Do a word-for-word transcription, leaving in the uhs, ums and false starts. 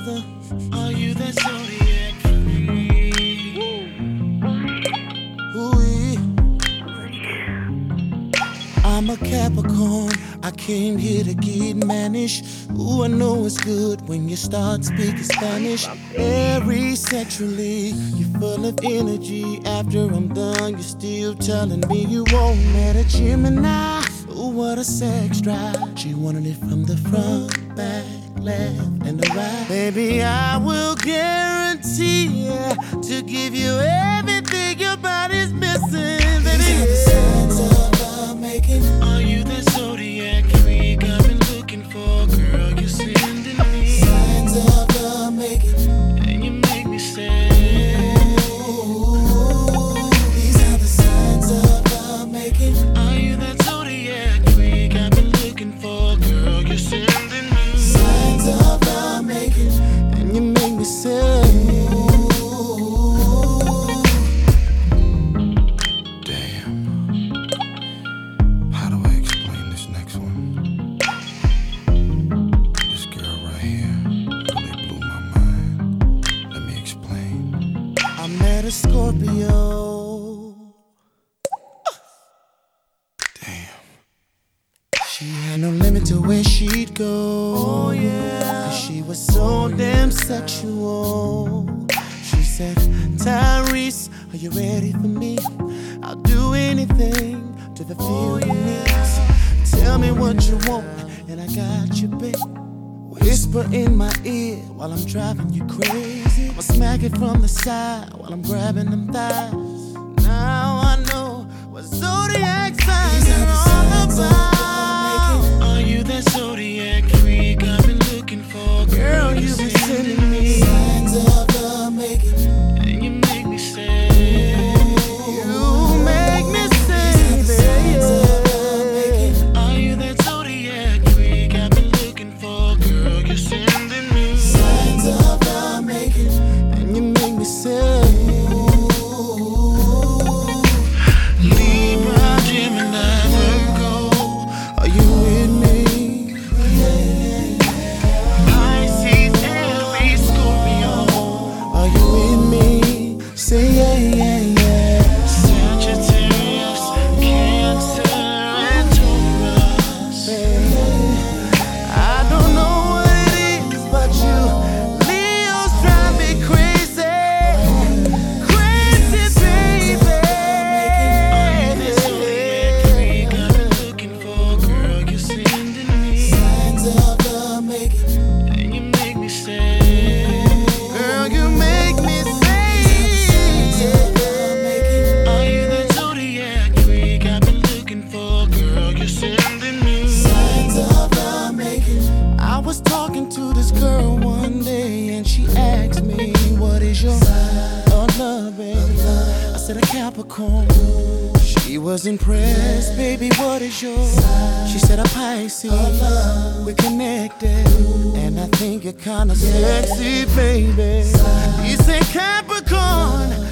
mother? Are you that zodiac freak? Ooh, I'm a Capricorn. I came here to get managed. Ooh, I know it's good when you start speaking Spanish. Very sexually, you're full of energy. After I'm done, you're still telling me you won't let a Gemini. Ooh, what a sex drive. She wanted it from the front, back, left, and the right. Baby, I will guarantee yeah, to give you everything your body's missing. Baby, these are the signs of love making. Are you that zodiac freak I've been looking for? Girl, you're sending me signs of love making, and you make me say, ooh, these are the signs of love making. Are you that zodiac freak I've been looking for? Girl, you're sending me signs of love making, and you make me say, a Scorpio. Damn. She had no limit to where she'd go. Oh yeah. Cause she was so damn sexual. She said, Tyrese, are you ready for me? I'll do anything to fulfill your needs. Tell me what you want, and I got you, babe. Whisper in my ear while I'm driving you crazy. I'll smack it from the side while I'm grabbing them thighs. Now I know what zodiac signs are all about. Are you that zodiac freak I've been looking for? Girl, you've been sending me signs of love making, and you make me say, you make me say, baby, are you that zodiac freak I've been looking for? Girl, you're sending me signs of love making, and you make me say, Libra, Gemini, Virgo, are you with me? Pisces, Aries, Scorpio, are you with me? Say yeah, yeah, yeah. Sagittarius, Cancer, and Taurus. I don't know what it is, but you Leos drive me crazy, crazy, baby. Are you that zodiac freak I've been looking for? Girl, you're sending me signs of love making, and you make me say, girl, you make me say, are you that zodiac freak I've been looking for? Girl, you're sending me signs of love making. I was talking to this girl one day, and she asked me, what is your sign of love, baby? I said a Capricorn. She was impressed, baby, what is yours? She said a Pisces. We're connected, and I think you're kinda sexy, baby. You said Capricorn.